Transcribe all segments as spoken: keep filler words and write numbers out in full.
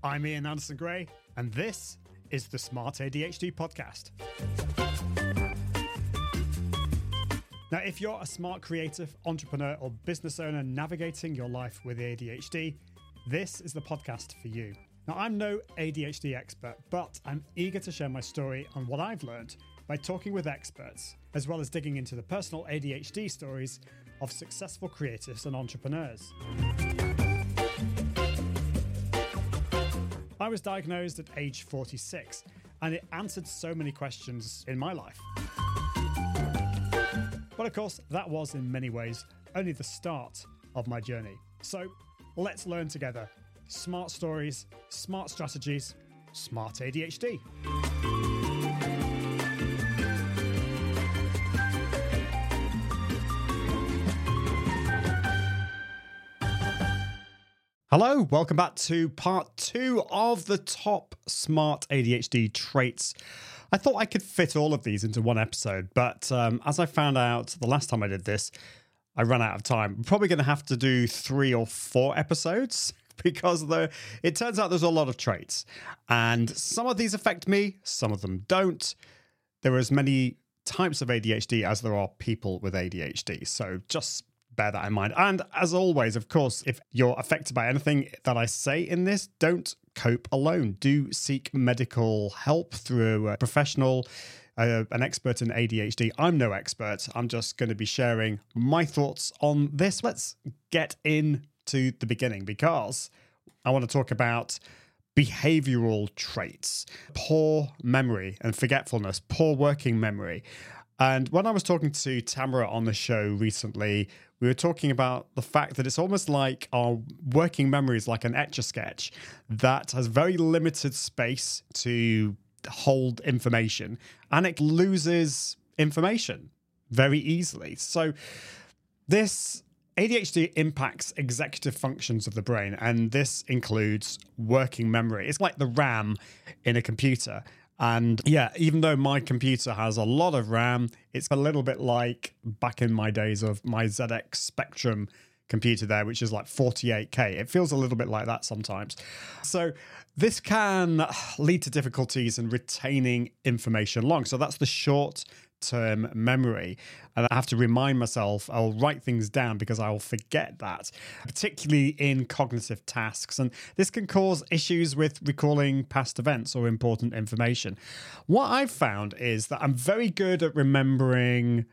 I'm Ian Anderson Gray, and this is the Smart A D H D Podcast. Now, if you're a smart creative, entrepreneur, or business owner navigating your life with A D H D, this is the podcast for you. Now, I'm no A D H D expert, but I'm eager to share my story on what I've learned by talking with experts, as well as digging into the personal A D H D stories of successful creatives and entrepreneurs. I was diagnosed at age forty-six, and it answered so many questions in my life. But of course, that was in many ways only the start of my journey. So let's learn together. Smart stories, smart strategies, smart A D H D. Hello, welcome back to part two of the top smart A D H D traits. I thought I could fit all of these into one episode, but um, as I found out the last time I did this, I ran out of time. I'm probably going to have to do three or four episodes because the, it turns out there's a lot of traits. And some of these affect me, some of them don't. There are as many types of A D H D as there are people with A D H D, so just bear that in mind. And as always, of course, if you're affected by anything that I say in this, don't cope alone. Do seek medical help through a professional, uh, an expert in A D H D. I'm no expert. I'm just going to be sharing my thoughts on this. Let's get into the beginning because I want to talk about behavioral traits, poor memory and forgetfulness, poor working memory. And when I was talking to Tamara on the show recently, we were talking about the fact that it's almost like our working memory is like an Etch-a-Sketch that has very limited space to hold information, and it loses information very easily. So this A D H D impacts executive functions of the brain, and this includes working memory. It's like the RAM in a computer. And yeah, even though my computer has a lot of RAM, it's a little bit like back in my days of my Z X Spectrum computer there, which is like forty-eight K. It feels a little bit like that sometimes. So this can lead to difficulties in retaining information long. So that's the short-term memory. And I have to remind myself, I'll write things down because I will forget that, particularly in cognitive tasks. And this can cause issues with recalling past events or important information. What I've found is that I'm very good at remembering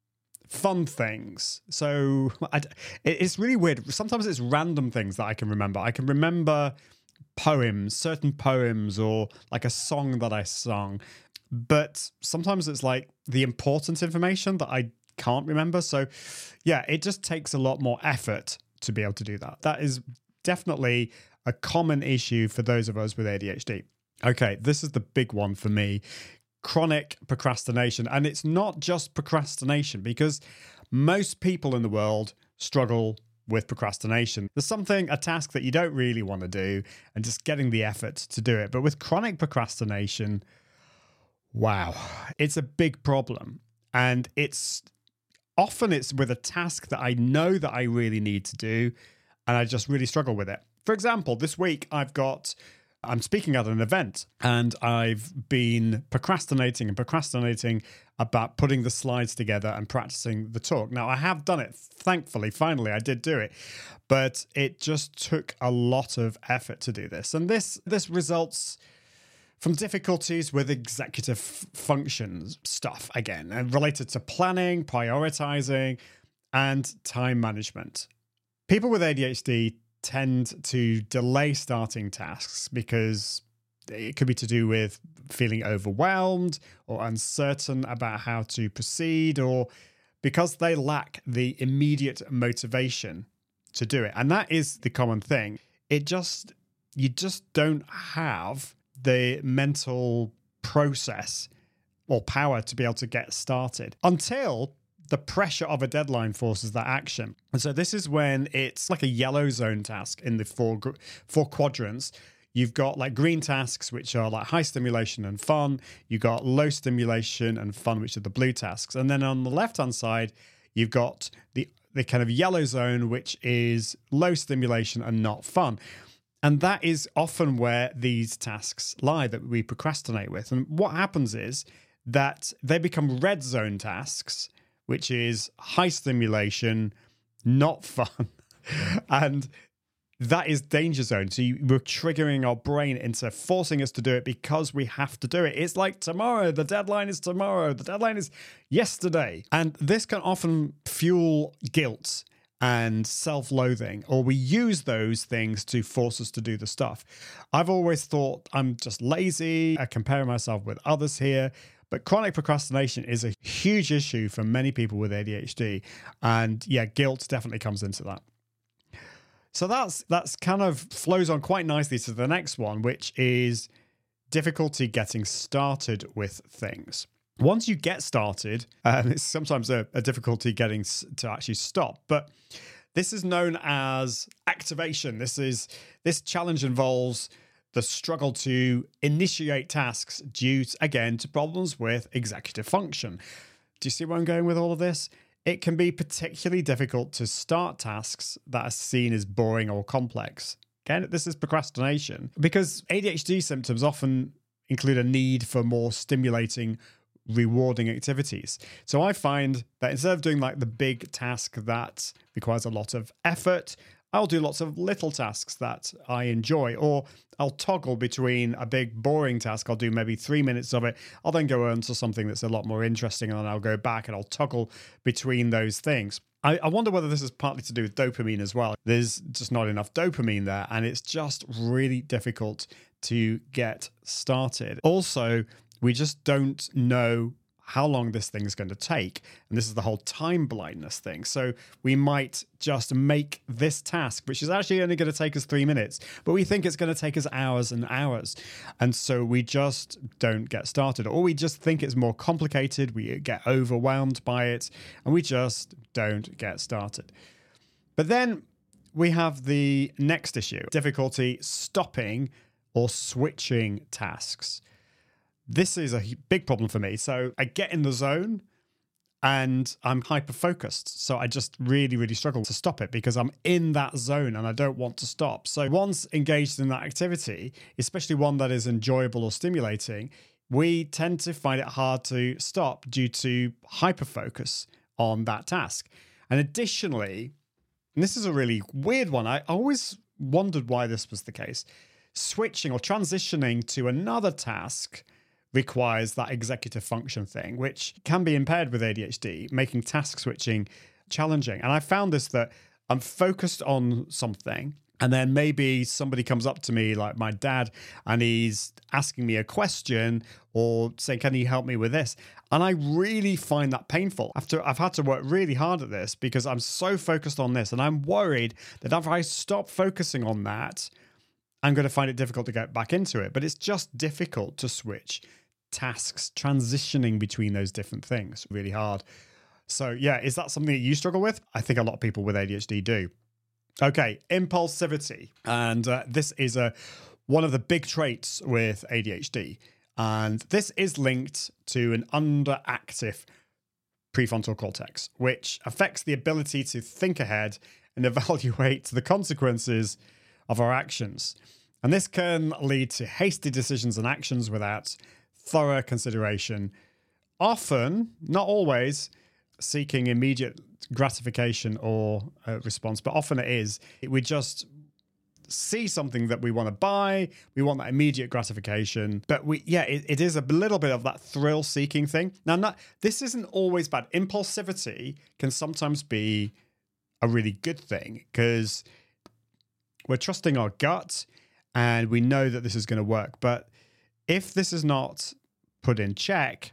fun things. So I, it's really weird. Sometimes it's random things that I can remember. I can remember poems, certain poems, or like a song that I sung. But sometimes it's like the important information that I can't remember. So yeah, it just takes a lot more effort to be able to do that. That is definitely a common issue for those of us with A D H D. Okay, this is the big one for me. Chronic procrastination. And it's not just procrastination because most people in the world struggle with procrastination. There's something, a task that you don't really want to do and just getting the effort to do it. But with chronic procrastination, wow, it's a big problem. And it's often it's with a task that I know that I really need to do and I just really struggle with it. For example, this week I've got I'm speaking at an event and I've been procrastinating and procrastinating about putting the slides together and practicing the talk. Now, I have done it. Thankfully, finally, I did do it. But it just took a lot of effort to do this. And this this results from difficulties with executive functions stuff, again, and related to planning, prioritizing, and time management. People with A D H D tend to delay starting tasks because it could be to do with feeling overwhelmed or uncertain about how to proceed, or because they lack the immediate motivation to do it. And that is the common thing. It just, you just don't have the mental process or power to be able to get started until the pressure of a deadline forces that action. And so this is when it's like a yellow zone task in the four four quadrants. You've got like green tasks, which are like high stimulation and fun. You've got low stimulation and fun, which are the blue tasks. And then on the left-hand side, you've got the, the kind of yellow zone, which is low stimulation and not fun. And that is often where these tasks lie that we procrastinate with. And what happens is that they become red zone tasks, which is high stimulation, not fun. And that is danger zone. So you, we're triggering our brain into forcing us to do it because we have to do it. It's like tomorrow. The deadline is tomorrow. The deadline is yesterday. And this can often fuel guilt and self-loathing, or we use those things to force us to do the stuff. I've always thought I'm just lazy. I compare myself with others here. But chronic procrastination is a huge issue for many people with A D H D. And yeah, guilt definitely comes into that. So that's that's kind of flows on quite nicely to the next one, which is difficulty getting started with things. Once you get started, um, it's sometimes a, a difficulty getting s- to actually stop. But this is known as activation. This is this challenge involves the struggle to initiate tasks due, to, again, to problems with executive function. Do you see where I'm going with all of this? It can be particularly difficult to start tasks that are seen as boring or complex. Again, this is procrastination because A D H D symptoms often include a need for more stimulating, rewarding activities. So I find that instead of doing like the big task that requires a lot of effort, I'll do lots of little tasks that I enjoy, or I'll toggle between a big boring task. I'll do maybe three minutes of it. I'll then go on to something that's a lot more interesting, and then I'll go back and I'll toggle between those things. I, I wonder whether this is partly to do with dopamine as well. There's just not enough dopamine there, and it's just really difficult to get started. Also, we just don't know how long this thing is going to take. And this is the whole time blindness thing. So we might just make this task, which is actually only going to take us three minutes, but we think it's going to take us hours and hours. And so we just don't get started, or we just think it's more complicated. We get overwhelmed by it, and we just don't get started. But then we have the next issue, difficulty stopping or switching tasks. This is a big problem for me. So I get in the zone and I'm hyper-focused. So I just really, really struggle to stop it because I'm in that zone and I don't want to stop. So once engaged in that activity, especially one that is enjoyable or stimulating, we tend to find it hard to stop due to hyper-focus on that task. And additionally, and this is a really weird one, I always wondered why this was the case, switching or transitioning to another task requires that executive function thing, which can be impaired with A D H D, making task switching challenging. And I found this that I'm focused on something, and then maybe somebody comes up to me, like my dad, and he's asking me a question or saying, can you help me with this? And I really find that painful. After I've had to work really hard at this because I'm so focused on this, and I'm worried that if I stop focusing on that, I'm going to find it difficult to get back into it. But it's just difficult to switch tasks, transitioning between those different things, really hard. So yeah, is that something that you struggle with? I think a lot of people with A D H D do. Okay, impulsivity. And uh, this is a, one of the big traits with A D H D. And this is linked to an underactive prefrontal cortex, which affects the ability to think ahead and evaluate the consequences of our actions. And this can lead to hasty decisions and actions without thorough consideration, often, not always, seeking immediate gratification or uh, response, but often it is. We just see something that we want to buy, we want that immediate gratification, but we, yeah, it, it is a little bit of that thrill-seeking thing. Now, not, this isn't always bad. Impulsivity can sometimes be a really good thing because we're trusting our gut and we know that this is going to work, but if this is not put in check,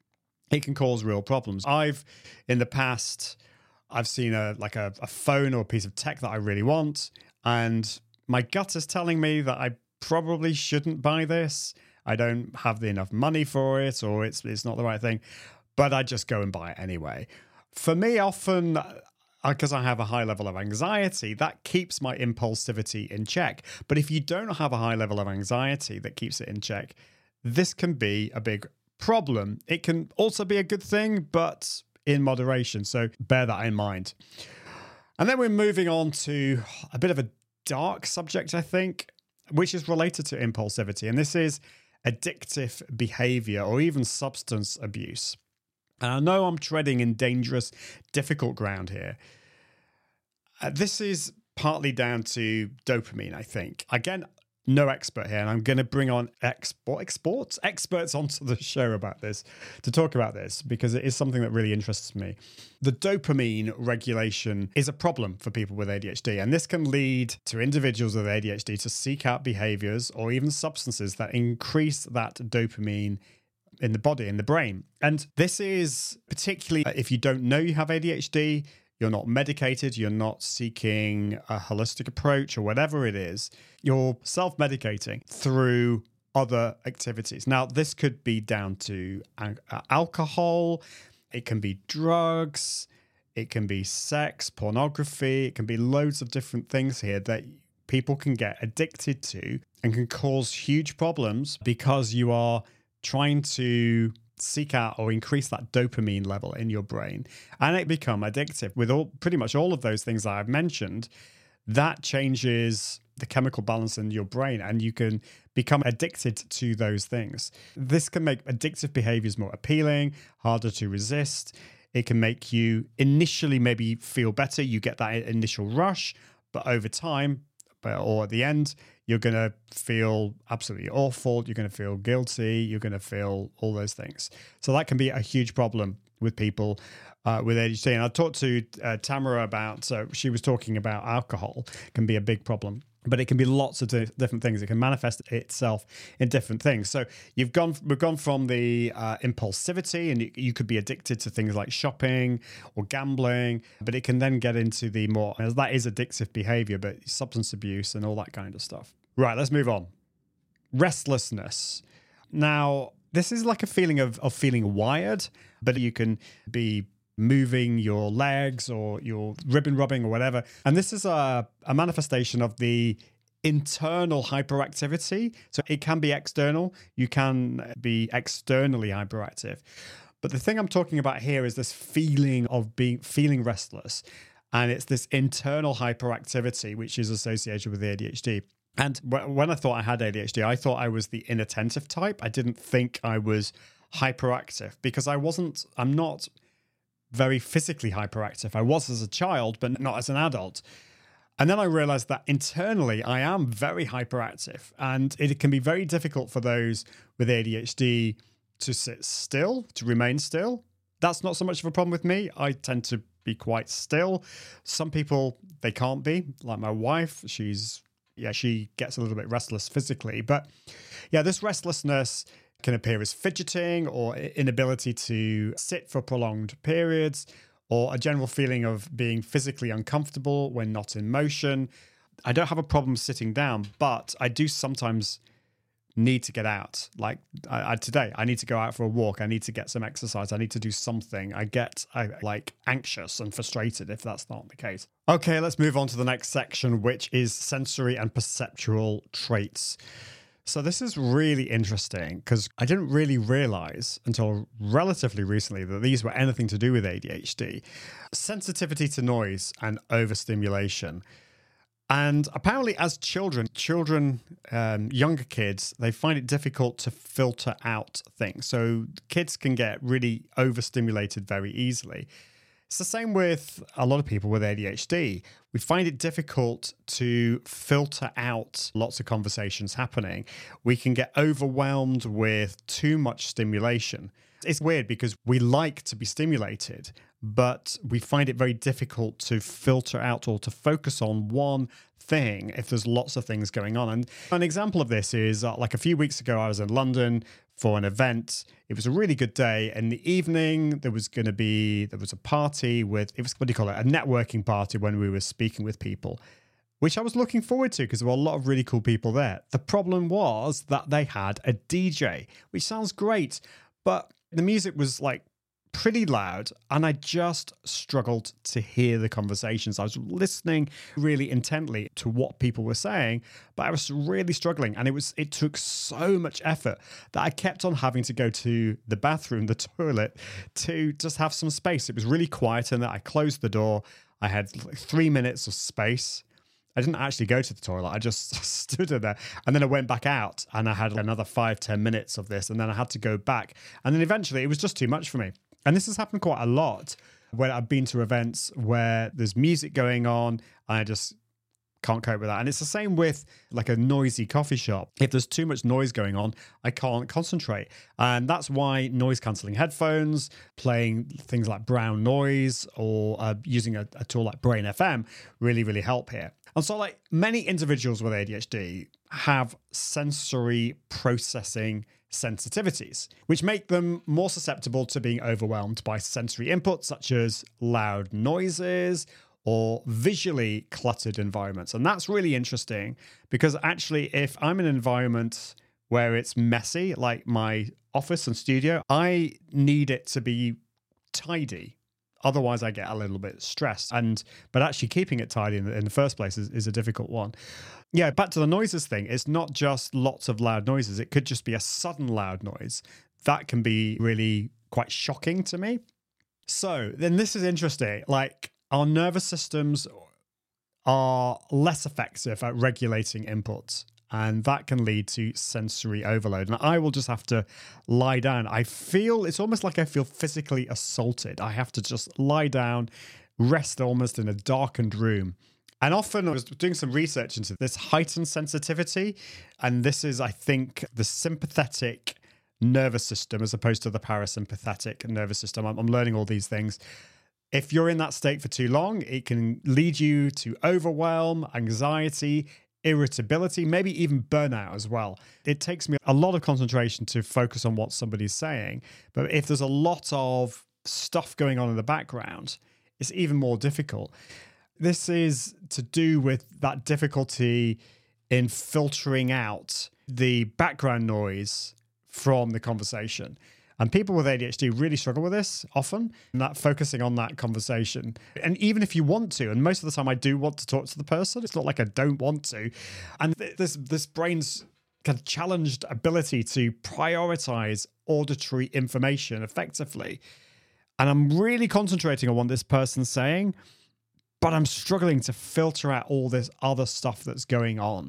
it can cause real problems. I've, in the past, I've seen a like a, a phone or a piece of tech that I really want, and my gut is telling me that I probably shouldn't buy this. I don't have enough money for it, or it's it's not the right thing, but I just go and buy it anyway. For me, often, because I have a high level of anxiety, that keeps my impulsivity in check. But if you don't have a high level of anxiety that keeps it in check, this can be a big problem. It can also be a good thing, but in moderation. So bear that in mind. And then we're moving on to a bit of a dark subject, I think. which is related to impulsivity. And this is addictive behavior or even substance abuse. And I know I'm treading in dangerous, difficult ground here. Uh, this is partly down to dopamine, I think. Again, no expert here, and I'm going to bring on export, exports, experts onto the show about this to talk about this because it is something that really interests me. The dopamine regulation is a problem for people with A D H D, and this can lead to individuals with A D H D to seek out behaviors or even substances that increase that dopamine in the body, in the brain. And this is particularly if you don't know you have A D H D, you're not medicated, you're not seeking a holistic approach or whatever it is, you're self-medicating through other activities. Now, this could be down to alcohol, it can be drugs, it can be sex, pornography, it can be loads of different things here that people can get addicted to and can cause huge problems because you are trying to seek out or increase that dopamine level in your brain and it become addictive. With all pretty much all of those things that I've mentioned, that changes the chemical balance in your brain and you can become addicted to those things. This can make addictive behaviors more appealing, harder to resist. It can make you initially maybe feel better. You get that initial rush, but over time or at the end, you're going to feel absolutely awful. You're going to feel guilty. You're going to feel all those things. So that can be a huge problem with people uh, with A D H D. And I talked to uh, Tamara about, so she was talking about alcohol can be a big problem. But it can be lots of di- different things. It can manifest itself in different things. So you've gone, we've gone from the uh, impulsivity, and you, you could be addicted to things like shopping or gambling. But it can then get into the more, as that is addictive behavior, but substance abuse and all that kind of stuff. Right, let's move on. Restlessness. Now, this is like a feeling of of feeling wired, but you can be moving your legs or your ribbon rubbing or whatever. And this is a, a manifestation of the internal hyperactivity. So it can be external. You can be externally hyperactive. But the thing I'm talking about here is this feeling of being feeling restless. And it's this internal hyperactivity, which is associated with A D H D. And when I thought I had A D H D, I thought I was the inattentive type. I didn't think I was hyperactive because I wasn't, I'm not very physically hyperactive. I was as a child, but not as an adult. And then I realized that internally I am very hyperactive, and it can be very difficult for those with A D H D to sit still, to remain still. That's not so much of a problem with me. I tend to be quite still. Some people, they can't be, like my wife. She's, yeah, she gets a little bit restless physically. But yeah, this restlessness can appear as fidgeting or inability to sit for prolonged periods, or a general feeling of being physically uncomfortable when not in motion. I don't have a problem sitting down, but I do sometimes need to get out. Like I, I, today, I need to go out for a walk. I need to get some exercise. I need to do something. I get I, like anxious and frustrated if that's not the case. Okay, let's move on to the next section, which is sensory and perceptual traits. So this is really interesting because I didn't really realize until relatively recently that these were anything to do with A D H D. Sensitivity to noise and overstimulation. And apparently as children, children, um, younger kids, they find it difficult to filter out things. So kids can get really overstimulated very easily. It's the same with a lot of people with A D H D. We find it difficult to filter out lots of conversations happening. We can get overwhelmed with too much stimulation. It's weird because we like to be stimulated, but we find it very difficult to filter out or to focus on one thing if there's lots of things going on. And an example of this is uh, like a few weeks ago, I was in London for an event. It was a really good day. In the evening, there was going to be, there was a party with, it was, what do you call it? A networking party when we were speaking with people, which I was looking forward to because there were a lot of really cool people there. The problem was that they had a D J, which sounds great, but the music was like pretty loud, and I just struggled to hear the conversations. I was listening really intently to what people were saying, but I was really struggling, and it was it took so much effort that I kept on having to go to the bathroom, the toilet, to just have some space. It was really quiet, and that I closed the door. I had like three minutes of space, I didn't actually go to the toilet. I just stood in there. And then I went back out and I had another five, ten minutes of this. And then I had to go back. And then eventually it was just too much for me. And this has happened quite a lot when I've been to events where there's music going on. And I just can't cope with that. And it's the same with like a noisy coffee shop. If there's too much noise going on, I can't concentrate. And that's why noise cancelling headphones, playing things like brown noise, or uh, using a, a tool like Brain F M really, really help here. And so like many individuals with A D H D have sensory processing sensitivities, which make them more susceptible to being overwhelmed by sensory inputs such as loud noises or visually cluttered environments. And that's really interesting because actually, if I'm in an environment where it's messy, like my office and studio, I need it to be tidy. Otherwise, I get a little bit stressed. And but actually keeping it tidy in the, in the first place is, is a difficult one. Yeah, back to the noises thing. It's not just lots of loud noises. It could just be a sudden loud noise. That can be really quite shocking to me. So then this is interesting. Like, our nervous systems are less effective at regulating inputs, and that can lead to sensory overload. And I will just have to lie down. I feel, it's almost like I feel physically assaulted. I have to just lie down, rest almost in a darkened room. And often I was doing some research into this heightened sensitivity, and this is, I think, the sympathetic nervous system as opposed to the parasympathetic nervous system. I'm, I'm learning all these things. If you're in that state for too long, it can lead you to overwhelm, anxiety, irritability, maybe even burnout as well. It takes me a lot of concentration to focus on what somebody's saying. But if there's a lot of stuff going on in the background, it's even more difficult. This is to do with that difficulty in filtering out the background noise from the conversation. And people with A D H D really struggle with this often, and that focusing on that conversation. And even if you want to, and most of the time I do want to talk to the person, it's not like I don't want to. And this this brain's kind of challenged ability to prioritize auditory information effectively. And I'm really concentrating on what this person's saying, but I'm struggling to filter out all this other stuff that's going on.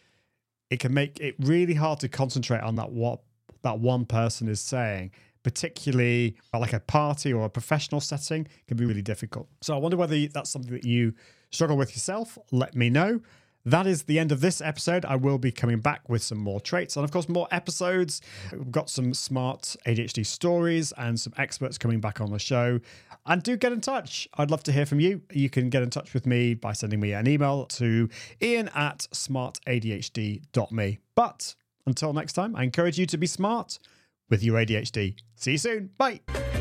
It can make it really hard to concentrate on that what that one person is saying, particularly like a party or a professional setting, can be really difficult. So I wonder whether that's something that you struggle with yourself. Let me know. That is the end of this episode. I will be coming back with some more traits and, of course, more episodes. We've got some smart A D H D stories and some experts coming back on the show. And do get in touch. I'd love to hear from you. You can get in touch with me by sending me an email to ian at smart A D H D dot me. But until next time, I encourage you to be smart with your A D H D. See you soon. Bye.